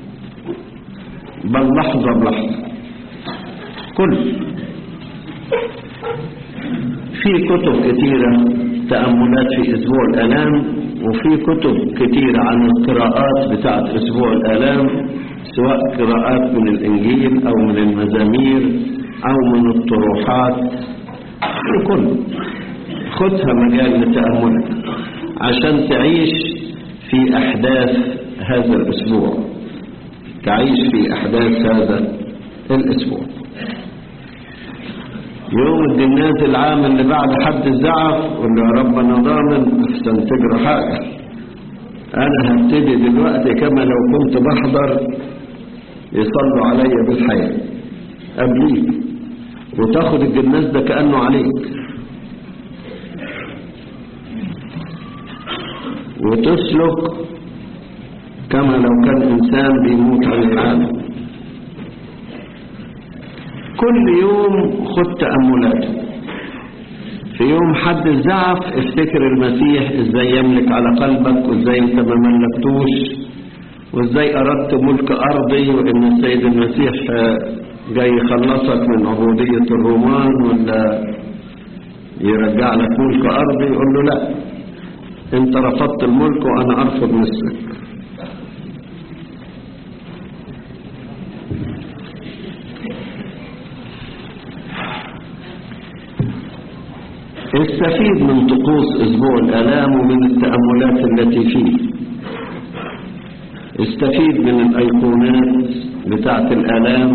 بل لحظة بلحظة. كل في كتب كثيرة تأملات في أسبوع الآلام، وفي كتب كثيرة عن القراءات بتاعت أسبوع الآلام، سواء قراءات من الإنجيل أو من المزامير أو من الطروحات. الكل خدها مجال لتأملك عشان تعيش في أحداث هذا الأسبوع، تعيش في أحداث هذا الأسبوع. يوم الجناز العام اللي بعد حد الزعف قل يا رب أنا ضامن أحسن تجرى حاجة، أنا هبتدي دلوقتي كما لو كنت بحضر يصلوا علي بالحياة قبليك، وتاخد الجناز ده كأنه عليك وتسلك كما لو كان إنسان بيموت عن العالم. كل يوم خد تأملاته. في يوم حد الزعف افتكر المسيح ازاي يملك على قلبك، وازاي انت ما ملكتوش، وازاي اردت ملك ارضي، وان السيد المسيح جاي يخلصك من عبودية الرومان ولا يرجع لك ملك ارضي. يقول له لا، انت رفضت الملك وانا ارفض مثلك. استفيد من طقوس أسبوع الآلام ومن التأملات التي فيه. استفيد من الأيقونات بتاعة الآلام،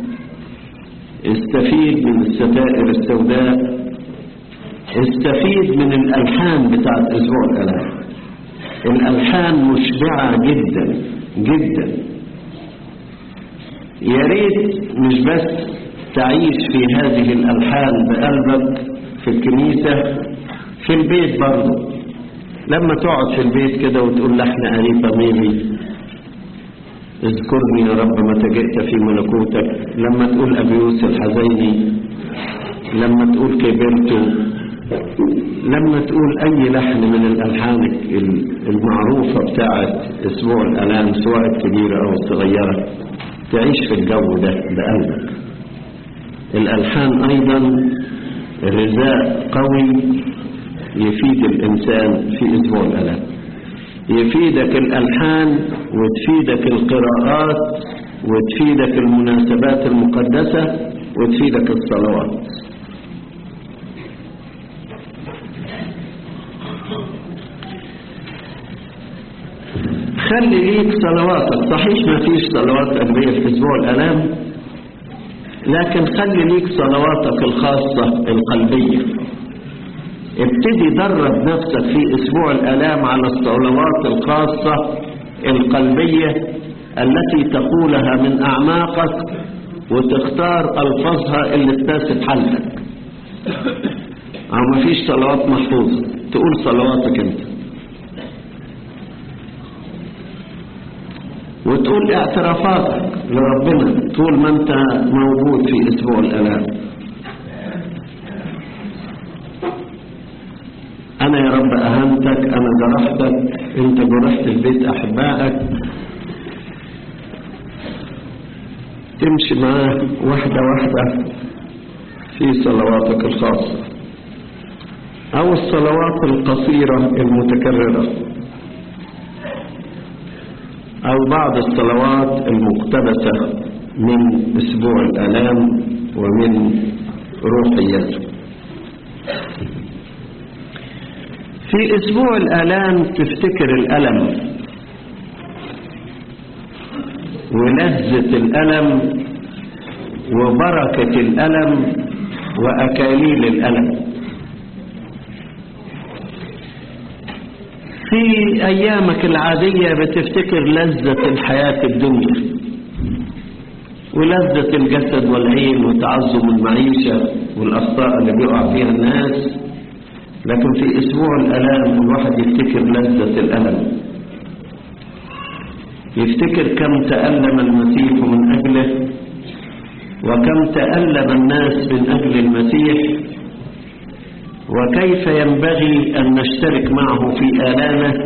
استفيد من الستائر السوداء، استفيد من الألحان بتاعة أسبوع الآلام. الألحان مشبعة جدا جدا. يا ريت مش بس تعيش في هذه الألحان بقلبك في الكنيسة، في البيت برضه لما تقعد في البيت كده وتقول لحن أريبا ميري اذكرني يا رب متى جئت في ملكوتك، لما تقول أبيوس الحزيني، لما تقول كبرتو، لما تقول أي لحن من الألحان المعروفة بتاعت أسبوع الآلام سواء الكبيرة أو الصغيرة، تعيش في الجو ده بقلبك. الألحان أيضا غذاء قوي يفيد الإنسان في أسبوع الآلام، يفيدك الألحان وتفيدك القراءات وتفيدك المناسبات المقدسة وتفيدك الصلوات. خلي ليك صلواتك، صحيح ما فيش صلوات أجبية في أسبوع الآلام، لكن خلي ليك صلواتك الخاصة القلبية. ابتدي درب نفسك في أسبوع الآلام على الصلوات الخاصة القلبية التي تقولها من أعماقك وتختار ألفاظها اللي تناسب حالتك. أو ما فيش صلوات محفوظة، تقول صلواتك أنت وتقول اعترافاتك لربنا طول ما أنت موجود في أسبوع الآلام. أنا يا رب أهنتك، أنا جرحتك، أنت جرحت في بيت أحبائك. تمشي معاه واحدة واحدة في صلواتك الخاصة أو الصلوات القصيرة المتكررة أو بعض الصلوات المقتبسة من أسبوع الآلام ومن روحياته. في أسبوع الآلام تفتكر الألم ولذة الألم وبركة الألم وأكاليل الألم. في أيامك العادية بتفتكر لذة الحياة الدنيا ولذة الجسد والعين وتعظم المعيشة والأخطاء اللي بيقع فيها الناس، لكن في أسبوع الآلام الواحد يفتكر لذة الألم، يفتكر كم تألم المسيح من أجله وكم تألم الناس من أجل المسيح وكيف ينبغي أن نشترك معه في آلامه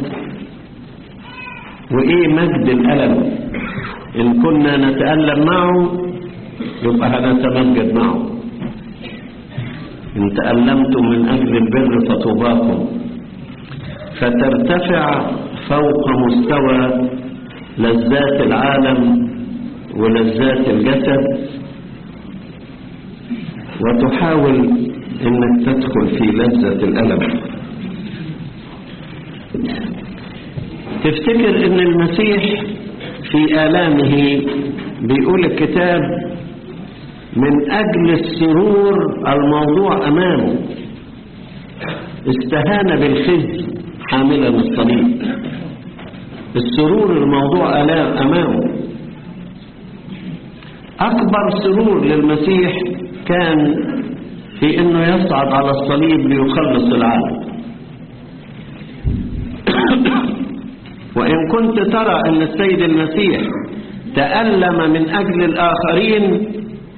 وإيه مجد الألم. إن كنا نتألم معه يبقى هنتمجد معه. إن تألمتم من أجل البر فطوباكم، فترتفع فوق مستوى لذات العالم ولذات الجسد وتحاول انك تدخل في لذة الألم. تفتكر ان المسيح في آلامه بيقول الكتاب من أجل السرور الموضوع أمامه استهان بالخزي حاملا الصليب. السرور الموضوع أمامه، أكبر سرور للمسيح كان في أنه يصعد على الصليب ليخلص العالم. وإن كنت ترى أن السيد المسيح تألم من أجل الآخرين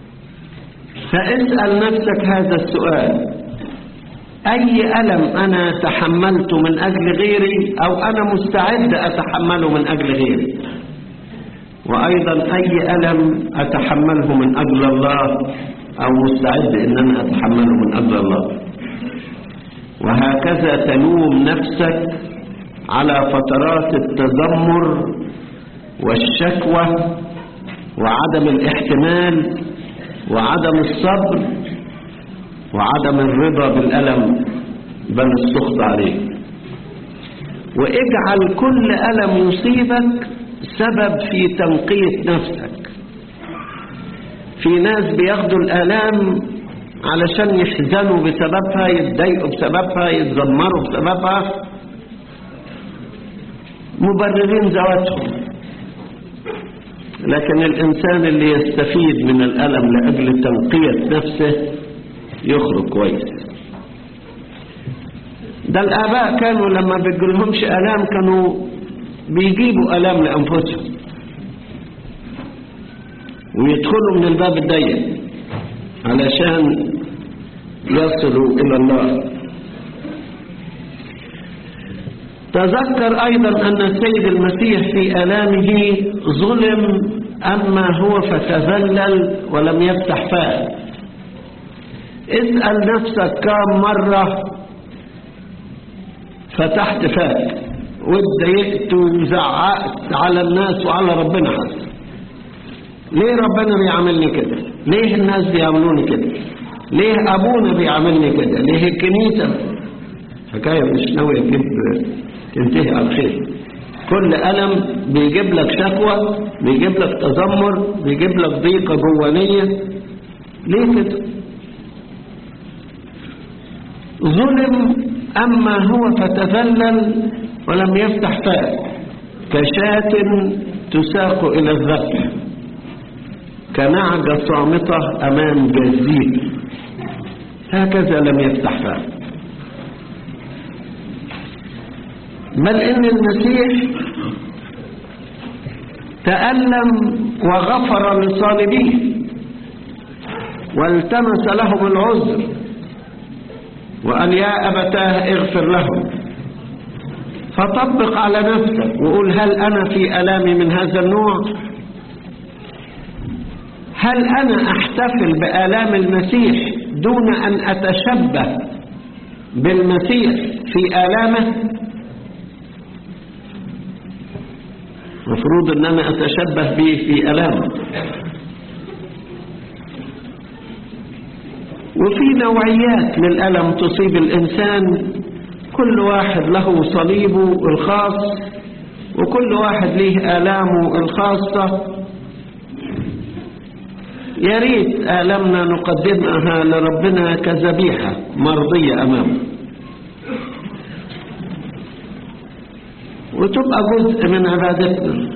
فاسأل نفسك هذا السؤال: أي ألم أنا تحملت من أجل غيري أو أنا مستعد أتحمله من أجل غيري؟ وأيضا أي ألم أتحمله من أجل الله أو مستعد أن أنا أتحمله من أجل الله؟ وهكذا تلوم نفسك على فترات التذمر والشكوى وعدم الاحتمال وعدم الصبر وعدم الرضا بالألم بل السخط عليه. واجعل كل ألم يصيبك سبب في تنقية نفسك. في ناس بياخدوا الآلام علشان يحزنوا بسببها، يتضايقوا بسببها، يتذمروا بسببها، مبررين ذواتهم. لكن الإنسان اللي يستفيد من الألم لأجل تنقية نفسه يخرج كويس. ده الآباء كانوا لما بيجيلهمش ألام كانوا بيجيبوا ألام لأنفسهم ويدخلوا من الباب الضيق علشان يصلوا إلى الله. تذكر أيضا أن السيد المسيح في آلامه ظلم، أما هو فتذلل ولم يفتح فاه. اسأل نفسك كم مرة فتحت فاك واتضايقت وزعقت على الناس وعلى ربنا حتى. ليه ربنا بيعملني كده؟ ليه الناس بيعملوني كده؟ ليه أبونا بيعملني كده؟ ليه الكنيسة؟ حكاية مش ناوية تجيب تنتهي على خير. كل ألم بيجيب لك شكوى، بيجيب لك تذمر، بيجيب لك ضيقة جوانية. ليه كده؟ ظلم أما هو فتذلل ولم يفتح فاه، كشاة تساق إلى الذبح، كنعجة صامتة أمام جزيل، هكذا لم يفتح فاه. بل إن المسيح تألم وغفر للصالبين والتمس لهم العذر وقال يا أبتاه اغفر لهم. فطبق على نفسك وقول هل أنا في ألامي من هذا النوع؟ هل أنا أحتفل بآلام المسيح دون أن أتشبه بالمسيح في آلامه؟ مفروض أن أنا أتشبه به في آلامه. وفي نوعيات للألم تصيب الإنسان، كل واحد له صليبه الخاص وكل واحد له آلامه الخاصة. يا ريت آلامنا نقدمها لربنا كذبيحة مرضية أمامه وتبقى جزء من عبادتنا.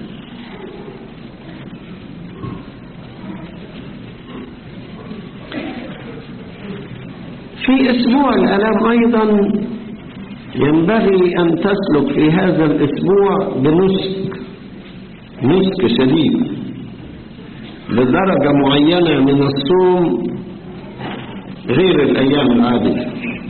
في أسبوع الآلام أيضا ينبغي أن تسلك في هذا الأسبوع بنسك نسك شديد بدرجة معينة من الصوم غير الأيام العادية.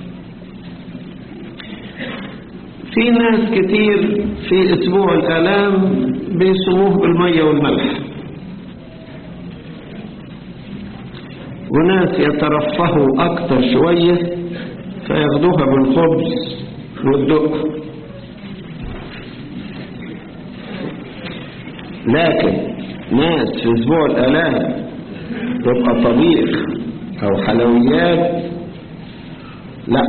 في ناس كتير في أسبوع الآلام بيصوموه بالمية والملح، وناس يترفهوا أكتر شوية فياخدوها بالخبز والدق. لكن ناس في أسبوع الآلام تبقى طبيخ أو حلويات، لا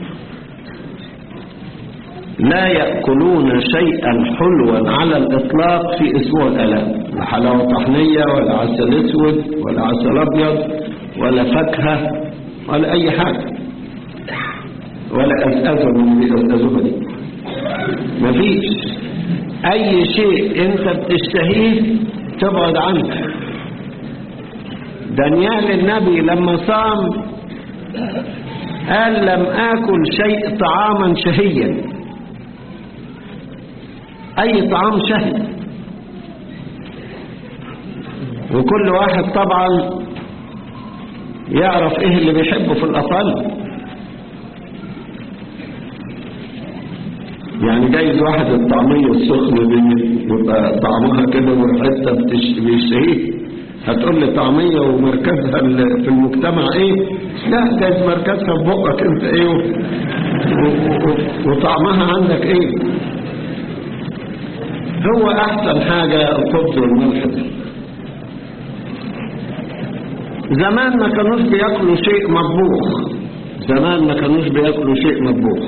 لا يأكلون شيئا حلوا على الإطلاق في أسبوع الآلام، لا حلاوة طحنية ولا عسل أسود ولا عسل أبيض ولا فاكهة ولا أي حاجة، ولا أزأزة من الأزأزة دي، مفيش أي شيء أنت بتشتهيه تبعد عنه. دانيال النبي لما صام قال لم آكل شيء طعاما شهيا، أي طعام شهي. وكل واحد طبعا يعرف إيه اللي بيحبه في الأقل. يعني جايز واحد الطعمية السخنة دي يبقى طعمها كده وريحتها بتشتهيه، هتقول لي طعمية ومركزها في المجتمع ايه؟ لا، جايز مركزها في بقك انت ايه وطعمها عندك ايه. هو احسن حاجة الخبز والملح ده. زمان ما كانوش بياكلوا شيء مطبوخ، زمان ما كانوش بياكلوا شيء مطبوخ،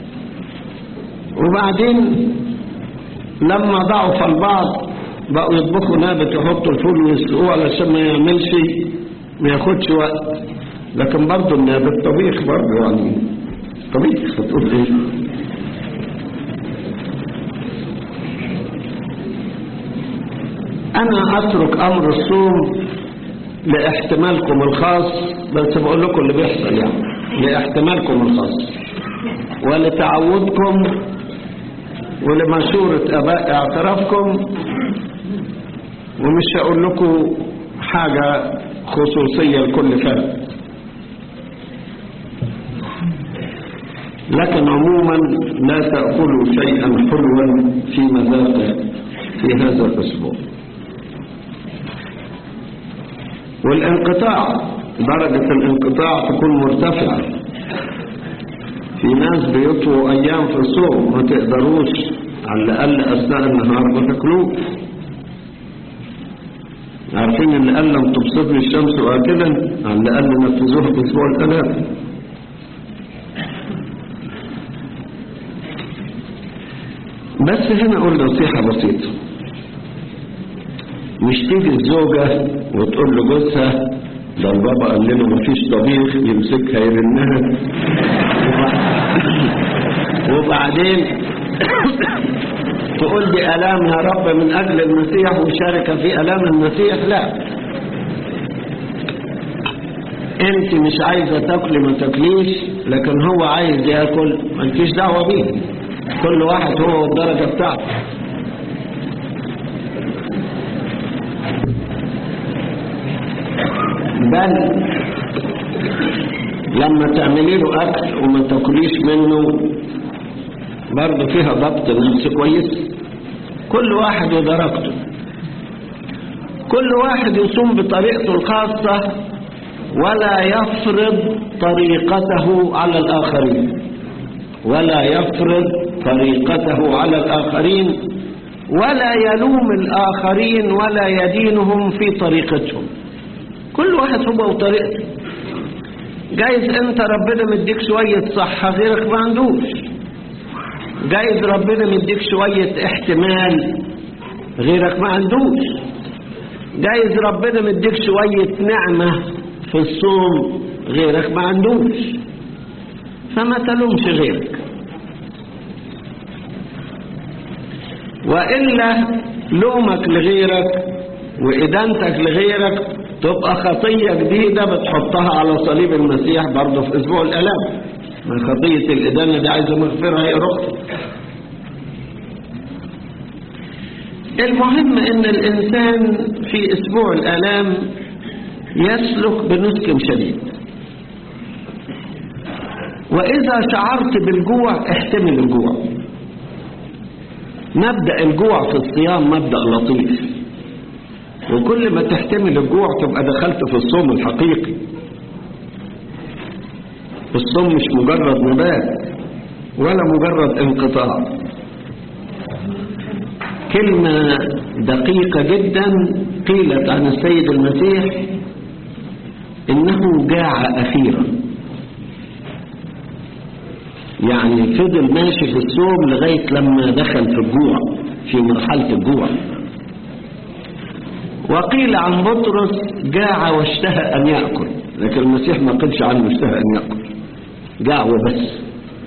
وبعدين لما ضعف البعض بقوا يطبخوا نابت، يحطوا الفول ويسلقوه علشان ما يعملش ما ياخدش وقت. لكن برضه النابت طبيخ برضه، يعني طبيخ، هتقول ايه؟ أنا أترك أمر الصوم لاحتمالكم الخاص، بس بقول لكم اللي بيحصل يعني لاحتمالكم الخاص ولتعودكم ولمشورة أباء اعترافكم، ومش هقول لكم حاجة خصوصية لكل فرد، لكن عموما لا تأكلوا شيئا حلوا في مذاقه في هذا الأسبوع. والانقطاع، درجة الانقطاع تكون مرتفعة. في ناس بيطووا أيام في الصوم ما تقدروش على الأقل أثناء النهار ما تاكلوش. عارفين اللي قال لم تبصرني الشمس وآكلا، على الأقل نفذوها في أسبوع الآلاف. بس هنا أقول نصيحة بسيطة، مش تيجي الزوجة وتقول لجوزها ده البابا قال لنا مفيش طبيخ، يمسكها يرنها وبعدين تقول دي آلام يا رب من أجل المسيح وشارك في آلام المسيح. لا، انت مش عايزة تاكلي ما تاكليش، لكن هو عايز ياكل مالكيش دعوة بيه، كل واحد هو والدرجة بتاعته. بل لما تعملي له أكل وما تاكليش منه برضه فيها ضبط نفس كويس. كل واحد ودرجته، كل واحد يصوم بطريقته الخاصة ولا يفرض طريقته على الآخرين، ولا يفرض طريقته على الآخرين، ولا يلوم الآخرين ولا يدينهم في طريقتهم. كل واحد هو وطريقته. جايز انت ربنا مديك شوية صحة غيرك ما عندوش، جايز ربنا مديك شوية احتمال غيرك ما عندوش، جايز ربنا مديك شوية نعمة في الصوم غيرك ما عندوش، فما تلومش غيرك. وإلا لومك لغيرك وإدانتك لغيرك تبقى خطية جديدة بتحطها على صليب المسيح برضه في أسبوع الآلام. من خطية الإدانة دي عايزة مغفرة يا رب. المهم إن الإنسان في أسبوع الآلام يسلك بنسك شديد، وإذا شعرت بالجوع احتمل الجوع. مبدأ الجوع في الصيام مبدأ لطيف، وكل ما تحتمل الجوع تبقى دخلت في الصوم الحقيقي. الصوم مش مجرد نبات ولا مجرد انقطاع. كلمة دقيقة جدا قيلت عن السيد المسيح إنه جاع أخيرا، يعني فضل ماشي في الصوم لغاية لما دخل في الجوع، في مرحلة الجوع. وقيل عن بطرس جاع واشتهى أن يأكل، لكن المسيح ما قلش عنه اشتهى أن يأكل، جاع وبس.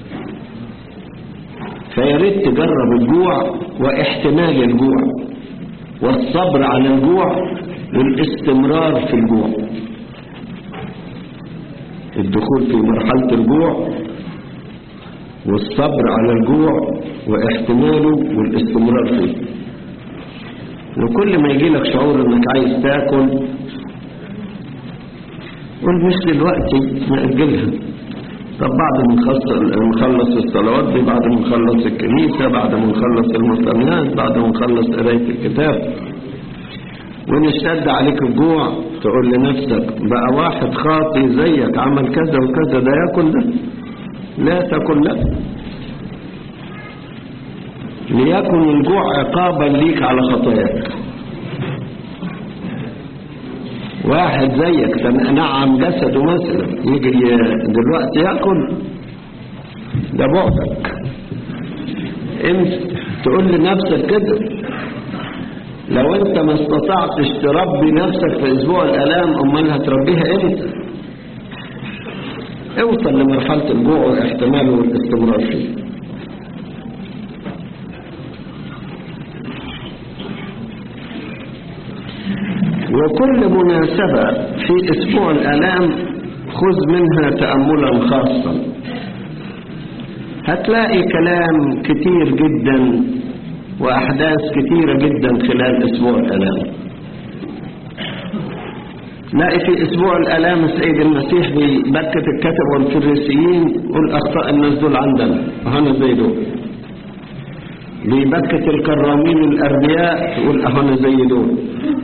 فياريت تجرب الجوع واحتمال الجوع والصبر على الجوع والاستمرار في الجوع، الدخول في مرحلة الجوع والصبر على الجوع واحتماله والاستمرار فيه. وكل ما يجي لك شعور انك عايز تاكل قول مش دلوقتي، نأجلها. طب بعد ما نخلص الصلوات دي، بعد ما نخلص الكنيسة، بعد ما نخلص المرتميات، بعد ما نخلص قراية الكتاب، ونشتد عليك الجوع تقول لنفسك بقى واحد خاطي زيك عمل كذا وكذا، ده ياكل ده؟ لا تاكل، لا. ليكن الجوع عقابا ليك على خطاياك. واحد زيك نعم جسده مثلا يجي دلوقتي ياكل، ده بعدك. انت تقول لنفسك كده، لو انت ما استطعتش تربي نفسك في اسبوع الالام امال هتربيها امتى؟ اوصل لمرحلة الجوع واحتماله والاستمرار فيه. وكل مناسبة في أسبوع الآلام خذ منها تأملا خاصا. هتلاقي كلام كتير جدا وأحداث كتيرة جدا خلال أسبوع الآلام. لاقي في أسبوع الآلام السيد المسيح بيبكت الكتب والفريسيين يقول أخطاء الناس دول عندنا أهنا زي دول. بيبكت الكرامين الأربياء يقول أهنا زي دول.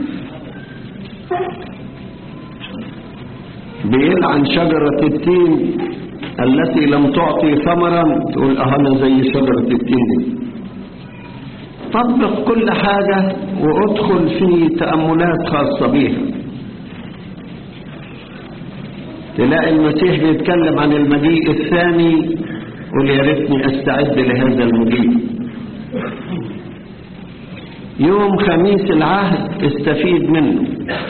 بيلعن شجرة التين التي لم تعطي ثمرا تقول أهنا زي شجرة التين. طبق كل حاجة وادخل في تأملات خاصة بيها. تلاقي المسيح بيتكلم عن المجيء الثاني قل يا ريتني استعد لهذا المجيء. يوم خميس العهد استفيد منه.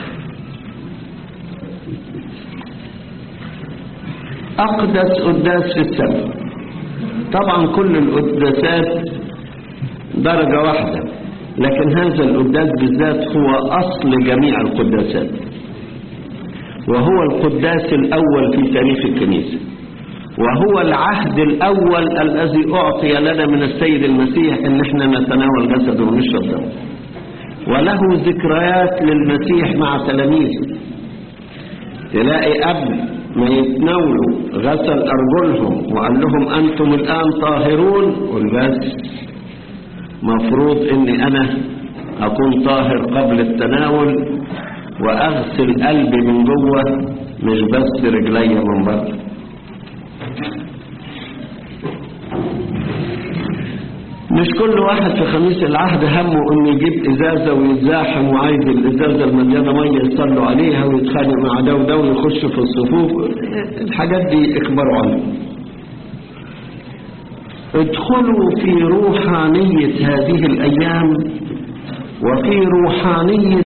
أقدس قداس في السماء. طبعا كل القداسات درجة واحدة، لكن هذا القداس بالذات هو أصل جميع القداسات، وهو القداس الأول في تاريخ الكنيسة، وهو العهد الأول الذي أعطي لنا من السيد المسيح إن احنا نتناول جسده ونشرب دمه. وله ذكريات للمسيح مع تلاميذه. تلاقي قبل ما يتناولوا غسل أرجلهم وقال لهم أنتم الآن طاهرون، والبس مفروض إني أنا أكون طاهر قبل التناول وأغسل قلبي من جوه مش بس رجلي من بره. مش كل واحد في خميس العهد همه انه يجيب ازازه ويتزاحم وعايز الازازه المليانه ميه يصلوا عليها ويتخانق مع ده وده ويخش في الصفوف. الحاجات دي اخبروا عنها. ادخلوا في روحانيه هذه الايام وفي روحانيه